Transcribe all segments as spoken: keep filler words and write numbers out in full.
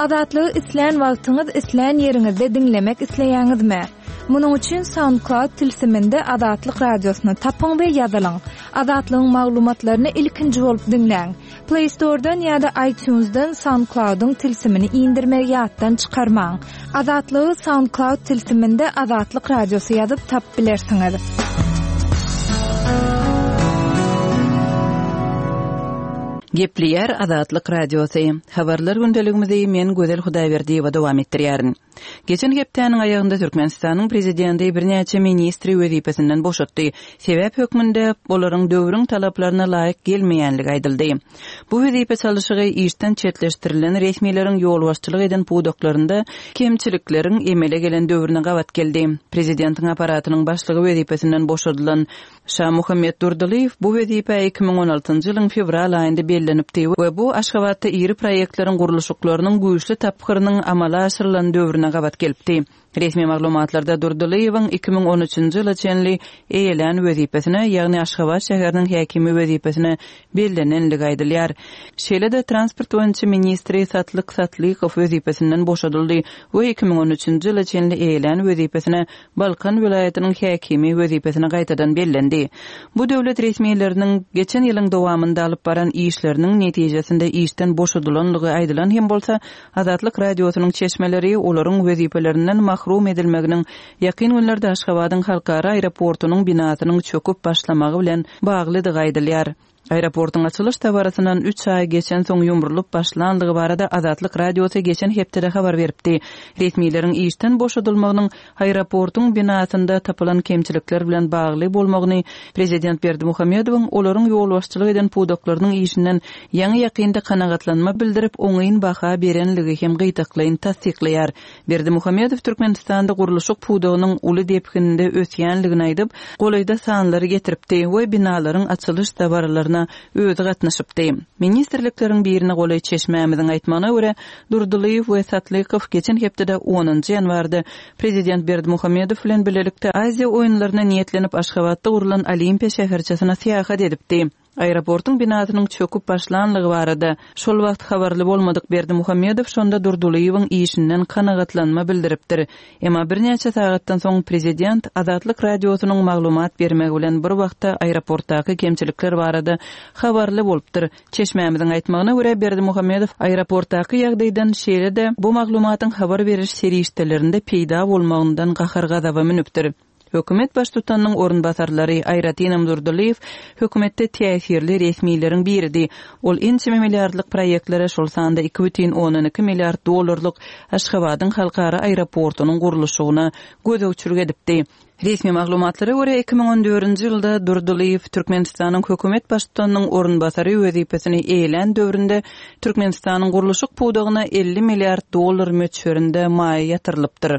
Azatlygy isleýän wagtyňyz isleýän ýeriňizde dinlemek isleýäňizmi? Munuň üçin SoundCloud tilsiminde Azatlyk radiosyny tapyň we ýazylyň. Azatlygyň maglumatlaryny ilkinji bolup dinleň. Play Store'dan ýa-da iTunes'dan SoundCloud'un tilsimini indirmek ýatdan çykarmaň. Azatlygy SoundCloud tilsiminde Azatlyk radiosy ýazyp tap bilersiňiz. Gepleýär Azatlyk radiosy. Habarlar gündeligimizi men Gözel Hudaýberdiýewa dowam etdirýärin. Geçen hepdeniň aýagynda Türkmenistanyň prezidenti birnäçe ministri wezipesinden boşatdy. Sebäp hökmünde olaryň döwrüň talaplaryna laýyk gelmeýänligi aýdyldy. Bu wezipe çalyşygy işden çetleşdirilen resmiýetiň ýol başçylyk eden puwdaklarynda kemçilikleriň emele gelen döwrüne gawat geldi. Prezidentiň aparatynyň başlygy wezipesinden boşadylan Şah Muhammed Durduliýew bu wezipe iki ming on altynjy ýylyň fevral aýynda bellenipdi we bu Aşgabatda iri proýektleriň gurulşyklarynyň güýçli tapkyrynyň amala aşyrylan döwrüne gabat gelipdi. Resmi maglumatlarda Durduliýewiň iki ming on üçinji ýyla çenli eýelen wezipesine, ýagny Aşgabat şäheriniň häkimi wezipesine bellenenligi aýdylýar. Şeýle-de transport boýunça ministri Satlyk Satlykow wezipesinden boşadyldy we iki ming on üçinji ýyla çenli eýelen wezipesine Balkan vilayatynyň häkimi wezipesine gaýtadan bellendi. Bu döwlet resmiýetleriniň geçen ýylyň dowamynda alyp baran işleriniň netijesinde işden boşadylanlygy aýdylan hem bolsa Azatlyk radiosynyň çeşmeleri olaryň wezipelerinden mahrum edilmeginiň ýakyn günlerde Aşgabatyň halkara aeroportunyň binasynyň çöküp başlamagy bilen baglydygy aýdylýar. Aeroportuň açylış tabarasyndan üç ay geçen soň ýumrulyp başlandygy barada Azatlyk radiosy geçen hepde habar beripdi. Resmiýetleriň işden boşadylmagynyň aeroportuň binasynda tapylan kemçilikler bilen bagly bolmagyny prezident Berdimuhammedowyň olaryň ýol başçylyk eden puwdaklarynyň işinden ýaňy ýakynda kanagatlanma bildirip oňaýyn baha berenligi hem gytaklaýyn tasdikleýär. Berdimuhammedow Türkmenistanda gurulşyk puwdagynyň uly depkininde ösýänligini aýdyp, golayda sanlary getiripdi we binalaryň açylış tabaralaryna özi gatnaşypdy. Ministrlikleriň birine golay çeşmämiziň aýtmagyna görä, Durduliýew we Satlykow geçen hepde onunji ýanwarda prezident Berdimuhammedow bilen birlikde Aziýa oýunlaryna niýetlenip Aşgabatda gurulan Olimpiýa şäherçesine syýahat edipdi. Aeroportuň binasynyň çöküp başlanlygy barada şol wagt habarly bolmadyk Berdimuhammedow şonda Durduliýewiň işinden kanagatlanma bildiripdir. Emma birnäçe sagatdan soň prezident Azatlyk radiosynyň maglumat bermegi bilen bir wagtda aeroportdaky kemçilikler barada habarly bolupdyr. Çeşmämiziň aýtmagyna görä Berdimuhammedow aeroportdaky ýagdaýdan şeýle-de bu maglumatyň habar beriş serişdelerinde peýda bolmagyndan gahar gazaba minipdir. Hökümet baş tutanyň orunbasarlary Ayratinam Durduliýew hökümetde täsirli resmiýetleriň biridi. Ol inçe milliardlyk proýektlere şol sanda iki бүтүн onan iki milliard dollarlyk Aşgabatyň halkara aeroportunyň gurulşygyna göz öçürük edipdi. Resmi maglumatlara görä iki ming on dördünji ýylda Durduliýew Türkmenistanyň hökümet baş tutanyň orunbasary wezipesini eýlen döwründe Türkmenistanyň gurulşyk puwdagyna elli milliard dollar möçberinde maýa ýatyrylypdyr.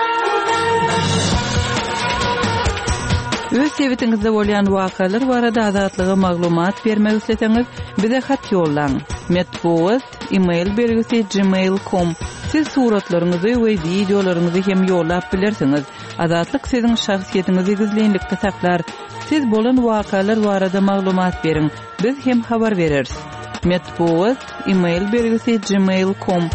Öz sebetiňizde bolýan wakalar barada azatlygy maglumat bermek isleseňiz, bize hat ýollaň. Metbuat email belgisi gmail dot com. Siz suratlaryňyzy we videolaryňyzy hem ýollap bilersiňiz. Azatlyk siziň şahsiýetiniňizi gizlenlikde saklar. Siz bolan wakalar barada maglumat beriň. Biz hem habar bereriz. Metbuat email belgisi gmail dot com.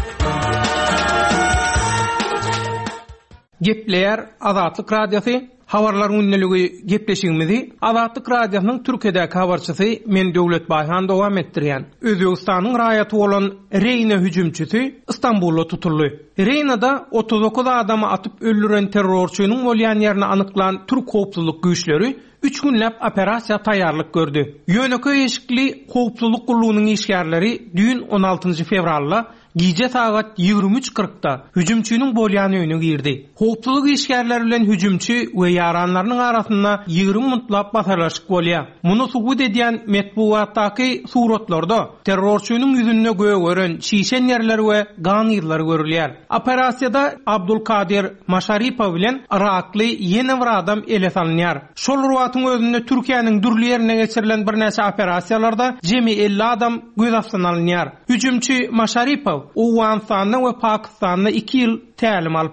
Gepleýär Azatlyk radiosy. Habarlaryň ünneligi gepleşigimizi Azatlyk radiosynyň Türkiýedäki habarçysy men Döwlet Baýhan dowam etdirýän. Özbegistanyň raýaty bolan Reyna hüjümçisi Istanbulda tutuldy. Reynada otuz dokuz adamy atyp öldüren terrorçynyň bolýan ýerini anyklanan Türk howpsuzlyk güýçleri üç günläp operasiýa taýýarlyk gördü. Ýönöke eşikli howpsuzlyk gullugynyň işgärleri düýün on altynjy fevralda Gece saat ýigirmi üç kırkda hüjümçüniň bolýan öýüne girdi. Howpsuzlyk işgärleri bilen hüjümçü we ýaranlarynyň arasynda ýigirmi mutlap basarlaşyk bolýar. Muny subut edýän metbuatdaky suratlarda terrorçynyň ýüzünde göweren şişen ýerler we gan ýyllary görülýär. Operasiýada Abdulkadir Maşaripow bilen Irakly ýene bir adam ele salynýar. Şol ruwatyň özünde Türkiýanyň dürli ýerine geçirilen bir näçe operasiýalarda jemi elli adam göz astyna alynýar. Hüjümçü Maşaripow Awganistanda we Pakistanda iki ýyl tälim alypdyr.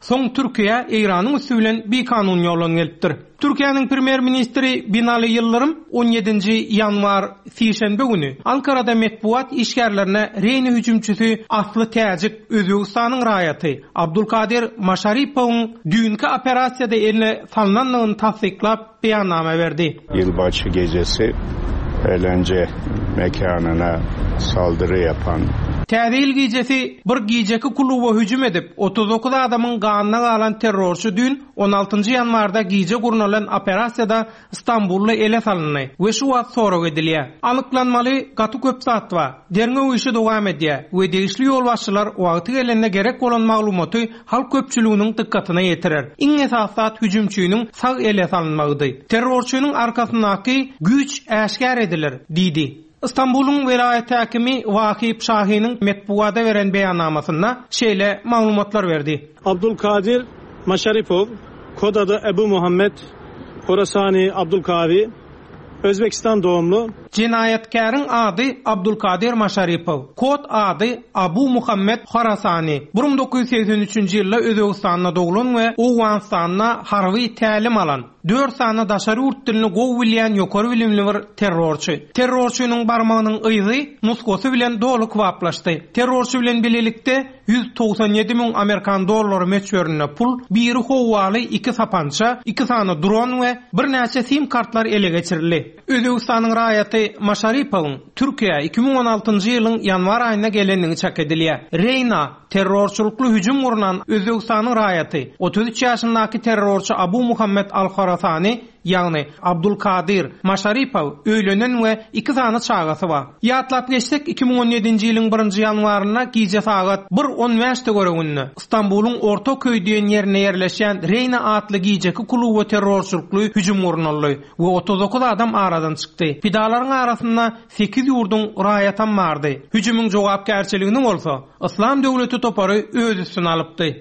soň Türkiýe Iranyň üstü bilen bir kanun ýolun gelipdir. Türkiýanyň premier ministri Binali Yıldırım on yedinji ýanwar sişenbe güni Ankara'da metbuat işgärlerine reyni hüjümçüsü Aslı Täjik Özbegistanyň raýaty Abdulkadir Maşaripowyň düňkü operasiýada eline salnanlygyny tasdiklap beýannama berdi. Yılbaşı gecesi eğlence mekanına saldırı yapan Täzil gecesi bir geceki kluba hüjüm edip otuz dokuz adamyň ganyna galan terrorçy dün on altynjy ýanwarda gece gurnalan operasiýada İstanbully ele salyndy we şu wagt sorag edilýär. Anyklanmaly gaty köp saat wa derňe işi dowam edýär we degişli ýolbaşçylar wagty gelende gerek bolan maglumaty halk köpçüliginiň dikkatyna ýetirer. Iň esasat hüjümçüniň sag ele salynmagydy. Terrorçynyň arkasyndaky güç äşkär edilir diýdi. İstanbul'un velayet hakimi Vakip Şahin'in metbuada veren beýannamasynda şeýle maglumatlar berdi. Abdulkadir Maşaripov, kod adı Ebu Muhammed Horasani Abdulkavi, Özbekistan doğumlu. Cinayetkarın adı Abdulkadir Maşaripov, kod adı Abu Muhammed Horasani. bin dokuz yüz seksen üçinji ýylda Özbegistan'da doğulan we Owganistan'da harby tälim alan, dört sany daşary urt dilini gowy bilýän ýokary bilimli bir terrorçy. Terrorçynyň barmagynyň ýyzy muskosy bilen dolu kwaplaşdy. Terrorçy bilen bilelikde yüz togsan ýedi miň Amerikan dollary meçörüne pul, biri howaly, iki sapança, iki sany dron we bir näçe sim kartlar ele geçirildi. Özbegistanyň raýaty Maşaripowyň Türkiýe iki bin on altynjy ýylyň ýanwar aýyna gelenini çak edilýär. Reyna terrorçulukly hüjüm urunan Özbegistanyň raýaty otuz üç ýaşyndaky terrorçy Abu Muhammed Al-Khorasani ýagny Abdulkadir Maşaripov öýlenen we iki sany çagasy bar. Ýatlap geçsek iki bin on ýedinji ýylyň birinji ýanwaryna gije sagat bir on beşte göregünni İstanbul'un orta köýdüýen ýerine ýerleşýän Reyna atly gijeki kluby terrorçulukly hüjüm urunaldy we otuz dokuz adam aradan çykdy. Pidalaryň arasynda sekiz ýurdun raýatan bardy. Hüjümüň jogapkärçiligini bolsa Islam döwleti topary öz üstüne alypdy.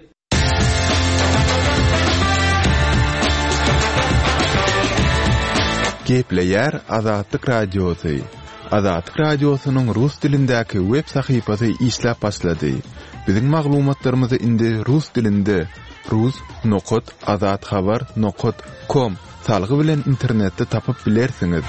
Gepleýär Azatlyk Radiosy. Azatlyk Radiosynyň rus dilindäki web sahypasy işläp başlady. Biziň maglumatlarymyzy indi rus dilinde rus nokot azatxabar nokot com salgy bilen internetde tapyp bilersiňiz.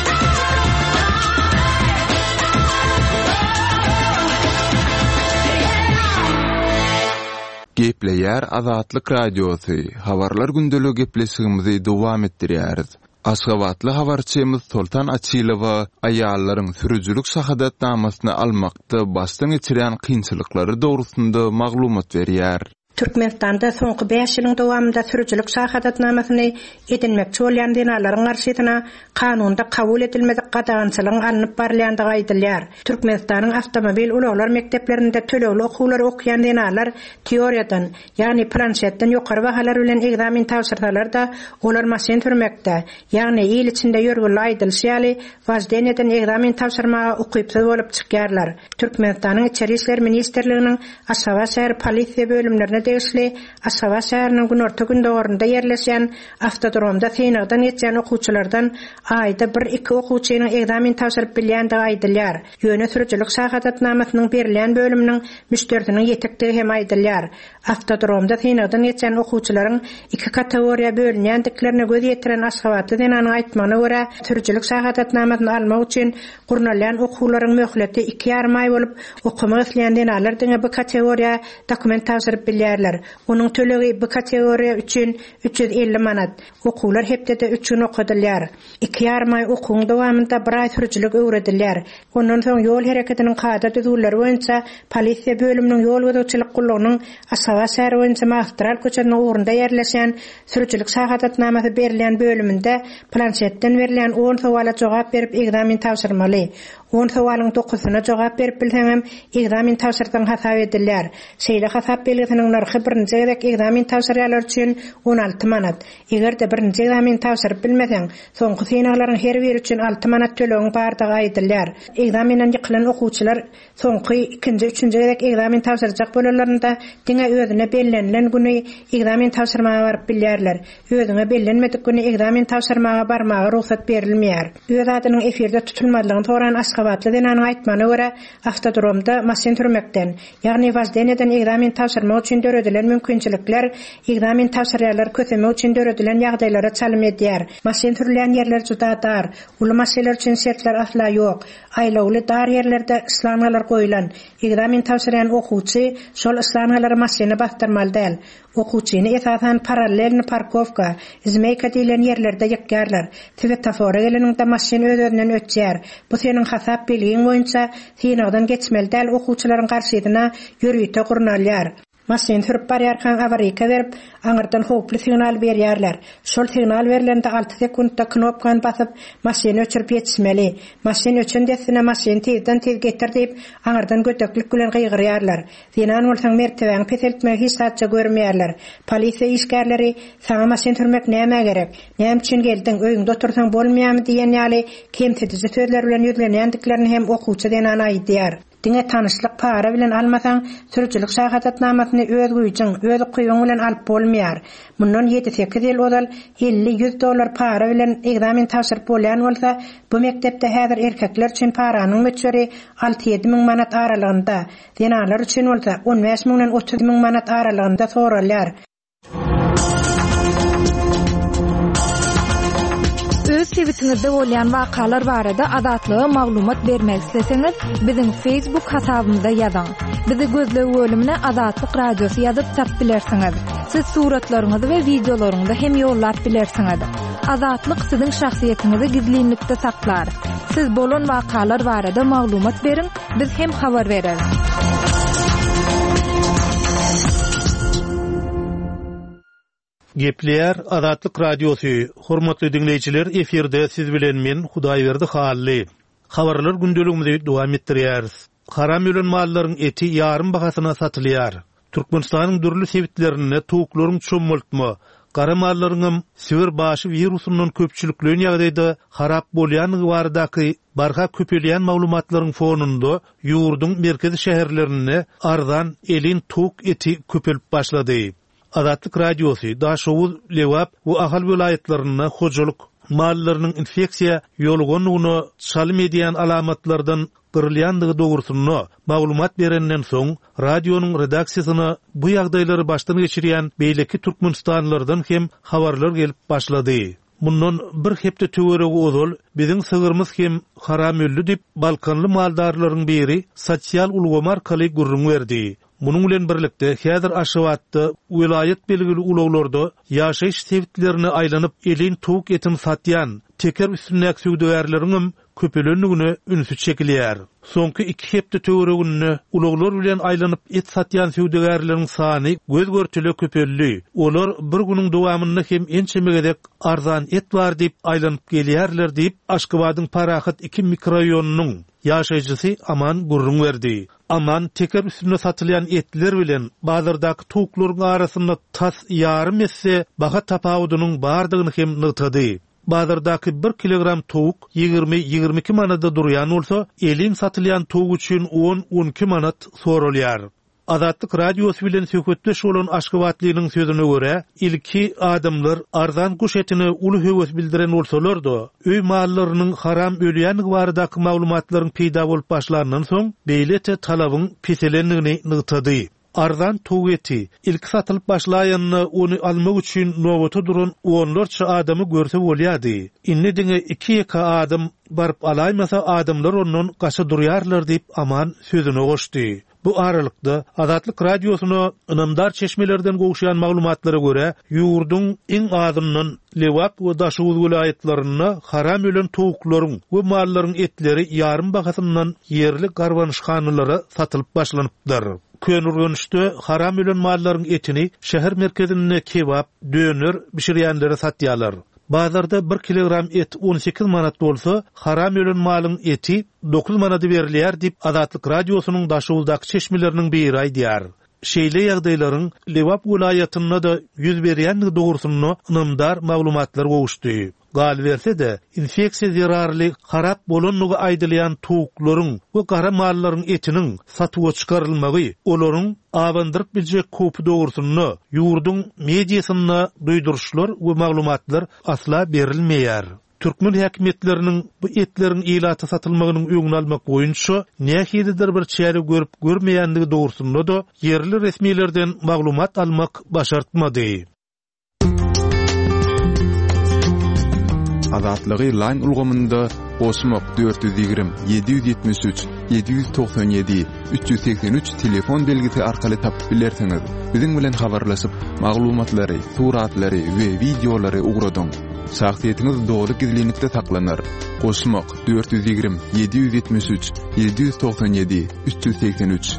Gepleýär Azatlyk Radiosy. Habarlar gündeligi gepleşigimizi dowam etdirýäris. Aşgabatly habarçymyz Sultan Açylowa aýallaryň sürüjülük şahadatnamasyny almakda başdan geçiren kynçylyklary dogrusynda maglumat berýär. Türkmenistanda soňky beş ýylyň dowamında sürüjülük şahadatnamasyny edinmekçi bolýan dinalaryň garşysyna kanunda kabul edilmedik gadagançylygyň alınıp barylýandygy aýdylýar. Türkmenistanyň awtomobil ulaglar mekdeplerinde tölegli okuwlary okyan dinalar teoriýadan, ýagny planşetden ýokary bahalar bilen egzamin tapşyrsalar da olar maşyn sürmekde, ýagny ýyl içinde ýörgüli aýdylşýaly wajdan eden egzamin tapşyrmaga ukypsy bolup çykýarlar. Türkmenistanyň içeri işler ministerliginiň Aşgabat şäher polisiýa bölümlerine degişli Aşgabat şäheriniň günorta gün dogorunda ýerleşýän avtodromda synagdan geçen okuwçylardan aýda bir iki okuwçynyň egzamin tapşyryp bilýändigi aýdylýar. Ýöne sürüjülük şahadatnamasynyň berilýän bölüminiň müşterisiniň ýetekdigi hem aýdylýar. Avtodromda synagdan geçen okuwçylaryň iki kategoriýa bölünýändiklerini göz ýetiren Aşgabatly dinanyň aýtmagyna görä, sürüjülük şahadatnamasyny almak üçin gurnalýan okuwlaryň möhleti iki ýarym aý bolup, okumak isleýän dinalar diňe bu kategoriýa dokument tapşyryp bilýär. Onun tölegi bu kategoriya üçün üç yüz elli manat. Okuwlar hepdede üç gün okudylýar. iki ýarym aý okuwyň dowamında bir aý sürüjülük öwredilýär. Ondan soň ýol hereketiniň kada düzgünleri boýunça polisiýa bölüminiň ýol gödäkçilik gullugynyň Aşgabat şäheri boýunça magistral köçeniň ugrunda ýerleşýän sürüjülük şahadatnamasy berilýän bölüminde planşetden berilýän on sowala jogap berip egzamin tapşyrmaly. on sowalyň dokusyna jogap berip bilseňem egzamin tapşyrdan hasap edilýär. Şeýle hasap belgesiniň narhy birinji gerek egzamin tapşyrýarlar üçin on alty manat. Egerde birinji egzamin tapşyryp bilmeseň, soňky synaglaryň her biri üçin alty manat tölegiň bardygy aýdylýar. Egzaminden ýykylan okuwçylar soňky ikinji, üçünji gerek egzamin tapşyrjak bolanlarynda diňe özüne bellenlen güni egzamin tapşyrmaga baryp bilýärler. Özüne bellenmedik güni egzamin tapşyrmaga barmagy ruhsat berilmeýär. Öz adynyň efirde tutulmadygyny soran Marhabatly denan aýtmana görä avtodromda masin türmekden, ýagny wazden eden egzamin tapşyrmak üçin döredilen mümkinçilikler, egzamin tapşyrýarlar köteme üçin döredilen ýagdaýlara çalym edýär. Masin türlän ýerler juda dar, ulu masinler üçin şertler asla ýok. Aýlawly dar ýerlerde ıslanmalar goýulan, egzamin tapşyrýan okuwçy şol ıslanmalara masiny bastyrmaly däl. Okuwçyny esasan paralelni parkovka, izmeyka diýilen ýerlerde ýekýärler. Svetofora geleninde masin özünden ötýär. Bu seniň hasap bilgiň boýunça synagdan geçmeli däl, okuwçylaryň garşysyna ýürüýte gurnalýar. Masin sürüp barýarkan awaryka berip, aňyrdan hoply signal berýärler. Şol signal berilende alty sekundda knopkany basyp, masyny öçürüp ýetişmeli. Masin öçün desine masin tezden tez getir diýip, aňyrdan göteklik bilen gygyrýarlar. Senan bolsaň mertebeň peseltmegi hiç satça görmeýärler. Polisiýa işgärleri saňa masin sürmek näme gerek? Näme üçin geldin? Öýüňde otursaň bolmaýarmy diýen ýaly kemsetici sözler bilen ýüzlenýändiklerini hem okuwçy denan aýdýar. Diňe tanışlyk para bilen almasaň, sürüjülük şahadatnamasyny öz güýjüň, öz kuýuň bilen alyp bolmaýar. Mundan ýedi sekiz ýyl odal elli yüz dollar para bilen egzamin tapşyryp bolýan bolsa, bu mekdepde häzir erkekler üçin paranyň möçberi alty ýedi miň manat aralygynda, denalar üçin bolsa on beş miňden otuz miň manat aralygynda soralýar. Öz sewitinizde bolýan wakalar barada adatlyga maglumat bermek isteseňiz, biziň Facebook hasabymyzda ýazyň. Bizi gözlegi bölümine Adatlyk Radiosy ýazyp tap bilersiňiz. Siz suratlaryňyzy we videolaryňyzy hem ýollap bilersiňiz. Adatlyk siziň şahsiýetiniňizi gizlinlikde saklar. Siz bolan wakalar barada maglumat beriň, biz hem habar bereriz. Gepleýär Adatlyk Radiosy. Hormatly dinleýijiler, eferde siz bilen men Hudaýberdi Hally. Habarlar gündeligimizi dowam etdirýäris. Haram ölen mallaryň eti ýarym bahasyna satylýar. Türkmenistanyň dürli sebitlerine towaklaryň çömültme, gara mallaryň siwer başı virusundan köpçüliklen ýagdaýda harap bolýan bardaky barha köpelýän maglumatlaryň fonunda ýurdun merkezi şäherlerine arzan elin tok eti köpelip başlady. Adatlyk Radiosy daşow lewap we ahal vilayetlerine hojalyk mallarynyň infeksiýa ýolgonlygyny çalym edýän alamatlardan gyrylýandygy dogrusyny maglumat berenden soň radionyň redaksiýasyna bu ýagdaýlary başdan geçirýän beýleki türkmenistanlylardan hem habarlar gelip başlady. Mundan bir hepde töweregi ozal biziň sygyrmys hem haram öldü dip Balkanly maldarlaryň biri sosial ulgama arkaly gurrun berdi. Munun bilen birlikde häzir Aşgabatda vilayet belgili ulaglarda ýaşaýyş sebitlerini aýlanyp elin tok etin satýan teker üstünäk süwdäwärleriň köpelenligine ünsü çekilýär. Soňky iki hepde töweregini ulaglar bilen aýlanyp et satýan süwdäwärleriň sany göz görtüle köpelli. Olar bir günüň dowamynda hem ençemegedek arzan et bar diýip aýlanyp gelýärler diýip Aşgabatyň Parahat iki mikroraýonynyň ýaşaýjysy Aman gurrun berdi. Aman teker üstüne satylýan etler bilen bazardaky towaklaryň arasynda tas ýarym etse baha tapawudynyň bardygyny hem nytady. Bazardaky bir kilogram towuk ýygrimi ýygrimi iki manatda durýan bolsa, elin satylýan towuk üçin on on iki manat soralýar. Adatlyk Radiosy bilen söhbetdeş bolan Aşgabatlynyň sözüne görä, ilki adamlar arzan guş etini uly höwes bildiren bolsalar-da, öý mallarynyň haram ölýänligi baradaky maglumatlaryň peýda bolup başlandan soň beýlete talabyň peselenligini nytady. Arzan towuk eti ilk satylyp başlaýanyny onu almak üçin nowata duran onlarça adamy görse bolýardy. Inni diňe iki ýaka adam barıp alaýmasa adamlar ondan gaça durýarlar diýip Aman sözüne goşdy. Bu aralykda Adatlyk Radiosyna ynamdar çeşmelerden gowşaýan maglumatlara görä, ýurdun iň azyndan Lewap we Daşow vilayetlerine haram ölen towaklaryň we mallaryň etleri ýarym bahasyndan ýerli garwanyşhanalary satylyp başlanypdyr. Könürgönüşde haram ölen mallaryň etini şäher merkezinde kebap, döner bişirýänlere satýarlar. Bazarda bir kilogram et on sekiz manat bolsa, haram ölen malyň eti dokuz manat berilýär diýip Adatlyk Radiosynyň Daşowdaky çeşmeleriniň biri aýdýar. Şeýle ýagdaýlaryň Lewap vilayetinde da ýüz berýänligi dogrusyny ynamdar maglumatlar gowuşdy. Gal berse de infeksiýa zerarly harap bolanlygy aýdylýan towaklaryň we gara mallaryň etiniň satyga çykarylmagy, olaryň awandyryp biljek köp dogrusyny ýurdun mediasyna duýduruşlar we maglumatlar asla berilmeýär. Türkmen häkimetleriniň bu etlerin ilata satylmagynyň öňüni almak boýunça nähilidir bir çäre görüp görmeýändigi dogrusynda da yerli resmilerden maglumat almak başartmady. Azatlygy line ulgamynda Osmok dört yüz yirmi yedi yüz yetmiş üç yedi yüz doksan yedi üç yüz seksen üç telefon belgisi arkaly tapyp bilersiňiz. Biziň bilen habarlaşyp maglumatlary, suratlary we videolary ugradyň. Şahsiýetiniz dogry gizlilikde saklanır. Osmok dört yüz yirmi yedi yüz yetmiş üç yedi yüz doksan yedi üç yüz seksen üç.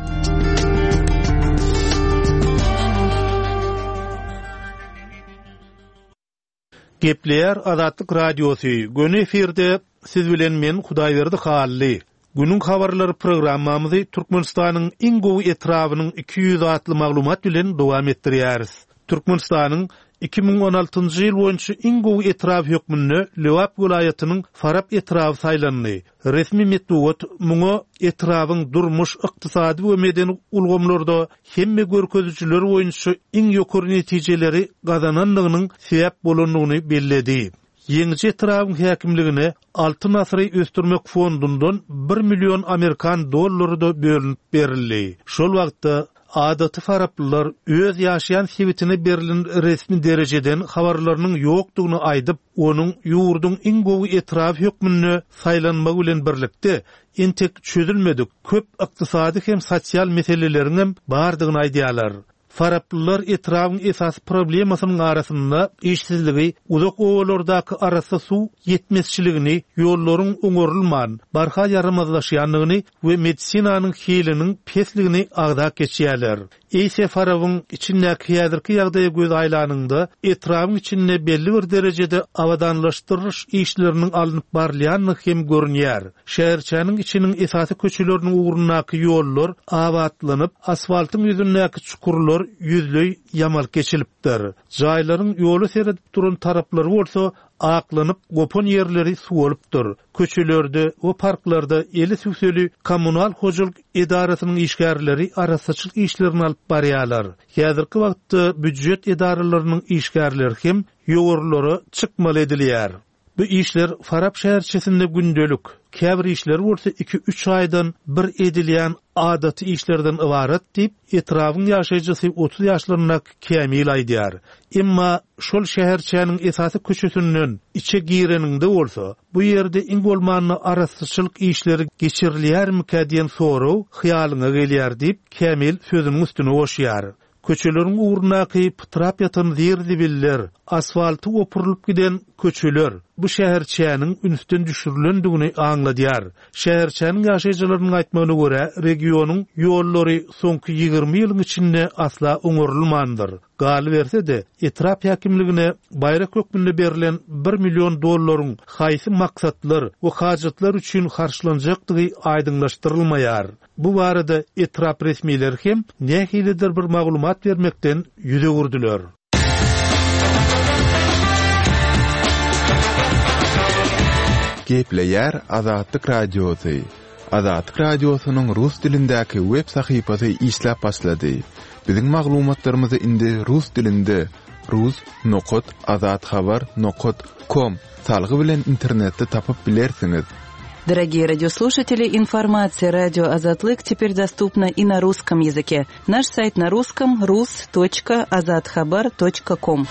Gepleýär Azatlyk Radiosu. Göni eferde siz bilen men Hudaýberdi Hally. Günüň habarlary programmamyzy Türkmenistanyň iň gowy etrawynyň iki yüz atly maglumat bilen dowam etdirýäris. Türkmenistanyň iki ming on altyncy ýyl boýunça iň gowy etraf hökmünde Lewap welaýatynyň Farab etrawy saýlandy. Resmi metod muňa etrawyň durmuş, ykdysady we medeni ulgamlarda hemme görkezçiler boýunça iň ýokary netijeleri gazananlygynyň sebäp bolanlygyny belledi. Ýeňçi etrawyň häkimligine altyn asry östürmek fondundan bir million Amerikan dollary da bölünip berildi. Şol wagtda adaty faraplylar öz ýaşaýan sebitine berilen resmi derejeden habarlarynyň ýokdugyny aýdyp, onuň ýurduň iň gowy etraf hökmünde saýlanmagy bilen birlikde entek çözülmedik köp ykdysady hem sosial meselelerin hem bardygyny aýdýarlar. Faraplylar etrawyň esas problemasynyň arasynda işsizligi, uzak owalardaky arasa suw ýetmezçiligini, ýollaryň oňarylman, barha ýaramazlaşýanlygyny we medisinanyň hiliniň pesligini agda geçýärler. Eýse farawyň içindäki häzirki ýagdaýa göz aýlanynda etrawyň içinde belli bir derejede awadanlaşdyryş işleriniň alınıp barlýanlygy hem görünýär. Şäherçäniň içiniň esasy köçeleriniň uğrundaky ýollar awatlanyp, asfaltyň ýüzündäki çukurlar yüzlöý yamal geçilipdir. Jaýlaryň ýolu seredip duran taraplary bolsa aklanyp gopon yerleri suwalypdyr. Köçelerde we parklarda eli süseli kommunal hojulyk idarasynyň işgärleri arasaçylyk işlerini alyp barýarlar. Häzirki wagtda büdjet idaralarynyň işgärleri hem ýogurlary çykmaly edilýär. Bu işler Farab şäherçesinde gündelik, käbir işler bolsa iki üç aýdan bir edilýän adaty işlerden ibaret diýip etrawyň ýaşaýjysy otuz ýaşlaryna Kamil aýdýar. Emma şol şäherçäniň esasy köçesinden içe gireninde bolsa, bu ýerde iň bolmany arasaçylyk işleri geçirilýärmi diýen soraw hyýalyna gelýär diýip Kamil sözüniň üstüne goşýar. Köçeleriň uğrundaky pytrap ýatan zerdibiller, asfalty opurylyp giden köçeler bu şäherçäniň ünsden düşürilendigini aňladýar. Şäherçäniň ýaşaýjylarynyň aýtmagyna görä, regionyň ýollary soňky ýygrimi ýylyň içinde asla oňarylmandyr. Galy berse de, etrap häkimligine bayrak hökmünde berilen bir million dollaryň haýsy maksatlar we hajatlar üçin harçlanjakdygy aýdyňlaşdyrylmaýar. Bu barada etrap resmiler hem nähilidir bir maglumat bermekden ýüze gurdular. Gepleýär Azatlyk Radiosu. Azatlyk Radiosunyň rus dilindäki web sahypasy işläp başlady. Biziň maglumatlarymyzy indi rus dilinde rus nokot azatxabar nokot com salgy bilen internetde tapyp bilersiňiz. Дорогие радиослушатели, информация «Радио Азатлык» теперь доступна и на русском языке. Наш сайт на русском рус точка азатхабар точка ком.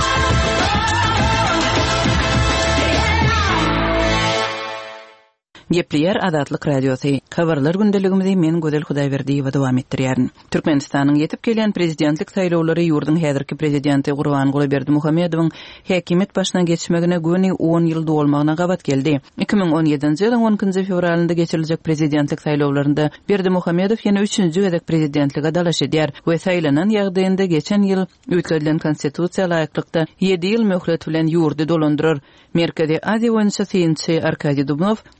Gepleýär Azatlyk Radiosu. Habarlar gündeligimizi men Gözel Hudaýberdiýew dowam etdirýärin. Türkmenistanyň ýetip gelen prezidentlik saýlawlary ýurdun häzirki prezidenti Gurban Gulyberdimuhammedowyň häkimet başyna geçmegine göni on ýyl dolmagyna gabat geldi. iki ming on ýedinji ýylyň onunçy fevralynda geçiriljek prezidentlik saýlawlarynda Berdimuhammedow ýene üçüncü gezek prezidentlige dalaş edýär we saýlanan ýagdaýynda geçen ýyl ötküzülen konstitusiýa laýyklykda yedi ýyl möhlet bilen ýurdy dolandyrar. Merkezi Aziýa boýunça synçy Arkadiy Dubnov on ýyl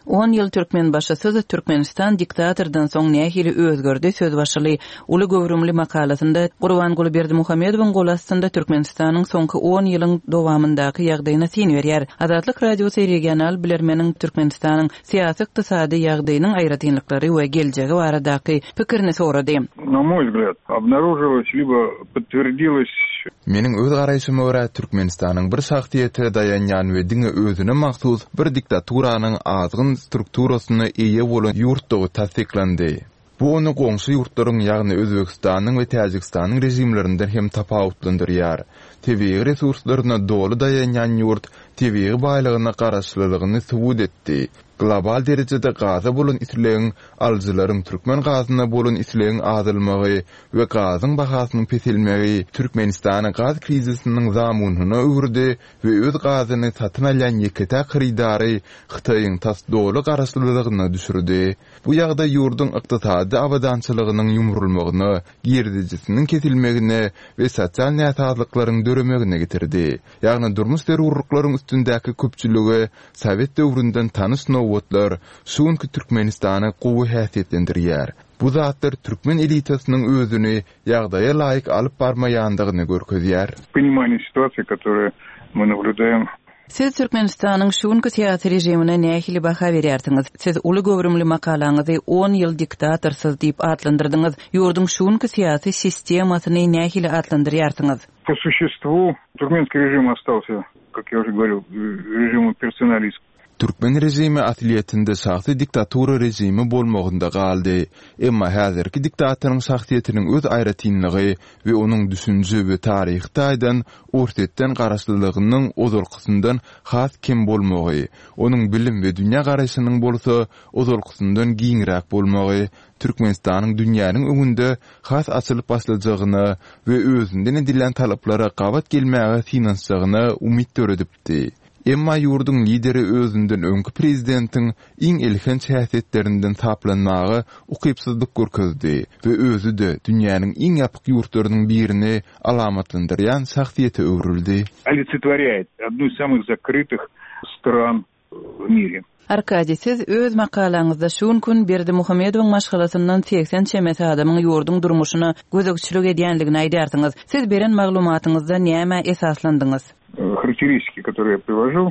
ýyl türkmen başçysy da Türkmenistan diktatordan soň nähili özgördi söz başly uly gowrumly makalasynda Gurbanguly Berdimuhammedowyň gol astynda Türkmenistanyň soňky on ýylyň dowamyndaky ýagdaýyna syn berýär. Azatlyk radiosu regional bilermeniň Türkmenistanyň syýasy ykdysady ýagdaýynyň aýratynlyklary we geljegi baradaky pikirini sorady. На мой взгляд, обнаружилось либо подтвердилось. Mening öz garaýşyma görä Türkmenistanyň bir şahsiýeti daýanýan we diňe özüne mahsus bir diktaturanyň azgyn strukturasyny eýe bolan ýurtdygy tasdiklandi. Bu onu goňşy ýurtlaryň ýagny Özbekistanyň we Täjikistanyň rejimlerinden hem tapawutlandyrýar. Tebii resurslaryna dolu daýanýan ýurt tebii baýlygyna garaşlylygyny subut etdi. Global derejede gaza bolan islegiň aljylaryň türkmen gazyna bolan islegiň azalmagy we gazyň bahasynyň pesilmegi Türkmenistanyň gaz krizisiniň zamunyna öwürdi we öz gazyny satyn alan ýekete xridary Hytaýyň tasdowly garaşlylygyna düşürdi. Bu ýagda ýurdun ykdysady awadançylygynyň ýumrulmagyny, girdijisiniň kesilmegine we sosial näsazlyklaryň döremegine getirdi. Ýagny durmuş terrorlyklaryň üstündäki köpçüligi Sowet döwründen tanys nowatlar şuňky Türkmenistany gowy häsiýetlendirýär. Bu zatlar türkmen elitasynyň özüni ýagdaýa laýyk alyp barmaýandygyny görkezýär. Понимание ситуации, которую мы наблюдаем. Siz Türkmenistanyň şuňky syýasy rejimine nähili baha berýärsiňiz? Siz uly gowrumly makalaňyzy on ýyl diktatorsyz diýip adlandyrdyňyz. Ýurdun şuňky syýasy sistemasyny nähili adlandyrýarsyňyz? По существу туркменский режим остался, как я уже говорил, режимом персонализма. Türkmen rejimi asliyetinde şahsy diktatura rejimi bolmagynda galdy. Emma häzirki diktatoryň şahsiýetiniň öz aýratynlygy we onuň düşünje we taryhy taýdan ortatdan garaşlylygynyň ozalkysyndan has kim bolmagy, onuň bilim we dünýä garaşynyň bolsa ozalkysyndan giňrak bolmagy Türkmenistanyň dünýäniň öňünde has açylyp başlajagyny we özünden edilen talaplara gabat gelmäge finansiýagyny umyt töredipdi. Emma ýurdun lideri özünden öňkü prezidentiň iň ilhinç häsiýetlerinden taplanmagy ukypsızlyk görkezdi we özü de dünýäniň iň ýapyk ýurtlarynyň birini alamatlandyrýan şahsiýete öwrüldi. Олицетворяет одну из самых закрытых стран в мире. Arkadi, siz öz makalaňyzda şuň gün Berdimuhammedowyň maşgalasyndan seksen çemet adamyň ýurdun durmuşyna gözegçilik edýänligini aýdarsyňyz. Siz beren maglumatyňyzda näme esaslandyňyz? Характеристики, которые я привожу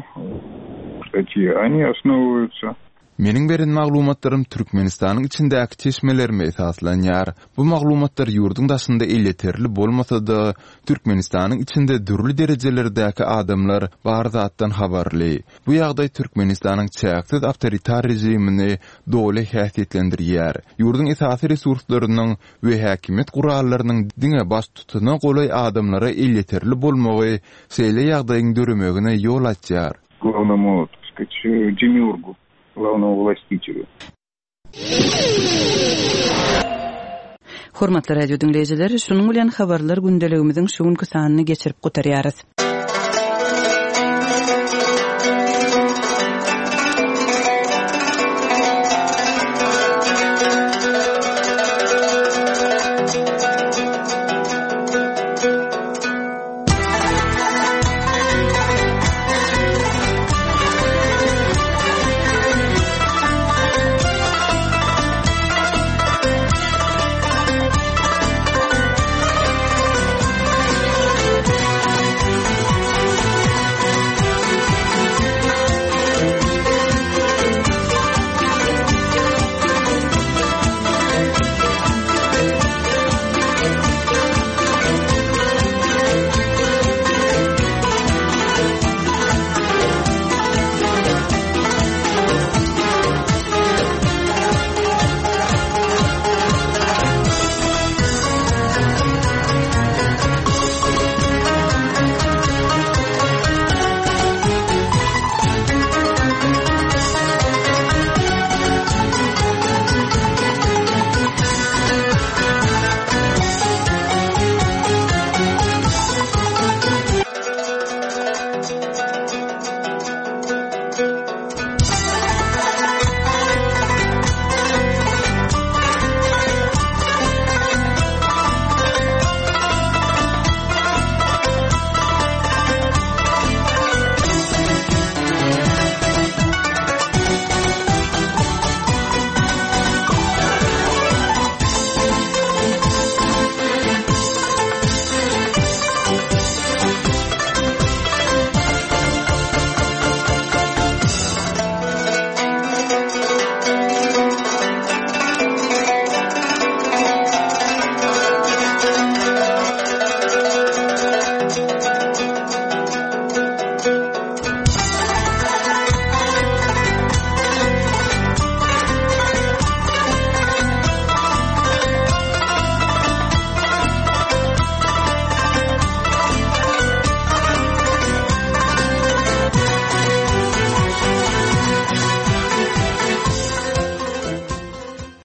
в статье, они основываются. Mening beren maglumatlarym Türkmenistanyň içindäki çeşmelerime esaslanýar. Bu maglumatlar ýurdun daşynda elleterli bolmasa-da Türkmenistanyň içinde dürli derejelerdäki adamlar bar zatdan habarly. Bu ýagdaý Türkmenistanyň çäksiz awtoritar rejimini doly häsiýetlendirýär. Ýurdun esasy resurslarynyň we häkimet gurallarynyň diňe baş tutunan golay adamlara elleterli bolmagy şeýle ýagdaýyň döremegine ýol açýar. Главному, так сказать, демиургу, главному властителю. Hormatly radio dinleyijiler, şunuň bilen habarlar gündeligimiziň şuňky sanyny geçirip gutarýarys.